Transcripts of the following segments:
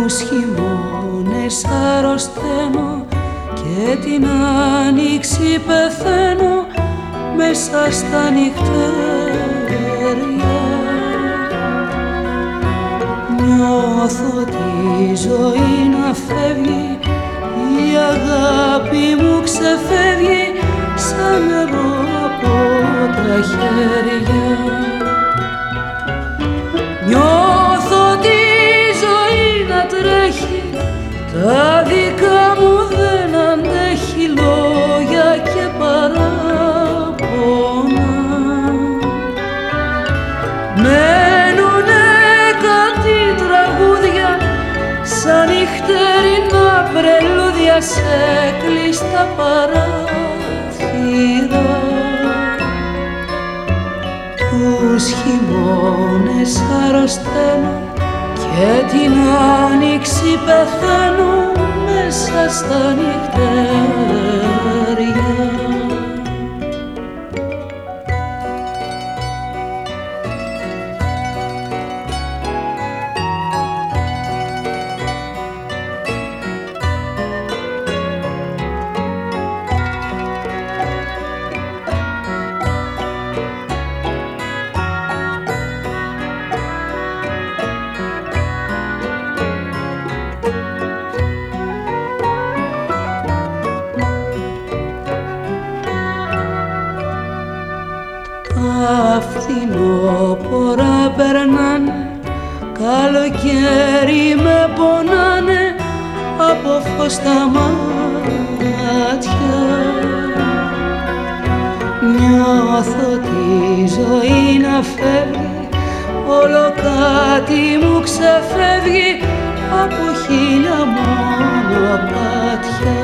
Τους χειμώνες αρρωσταίνω και την άνοιξη πεθαίνω μέσα στα νυχτέρια. Νιώθω τη ζωή να φεύγει, η αγάπη μου ξεφεύγει σαν νερό από τα χέρια. Νιώθω τη ζωή να τρέχει, τα δικά μου δεν αντέχει λόγια και παράπονα. Μένουνε κάτι τραγούδια σαν νυχτερινά πρελούδια σε κλειστά παράθυρα. Τους χειμώνες αρρωσταίνω και την άνοιξη πεθαίνω μέσα στα νυχτέρια. Τα φθινόπορα περνάνε, καλοκαίρι με πονάνε από φως τα μάτια. Νιώθω τη ζωή να φεύγει, όλο κάτι μου ξεφεύγει από χίλια μονοπάτια.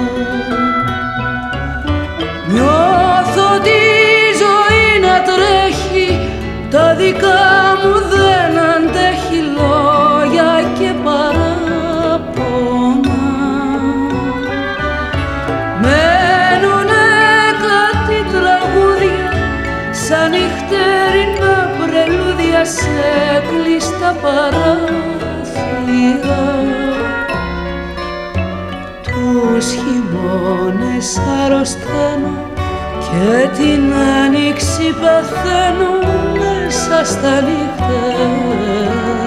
Νιώθω τη ζωή να τρέχει, τα δικά μου δεν αντέχει λόγια και παράπονα. Μένουνε κάτι τραγούδια σαν νυχτερινά πρελούδια σε κλειστά παράθυρα. Τους χειμώνες αρρωσταίνω και την άνοιξη πεθαίνω μέσα στα νυχτέρια.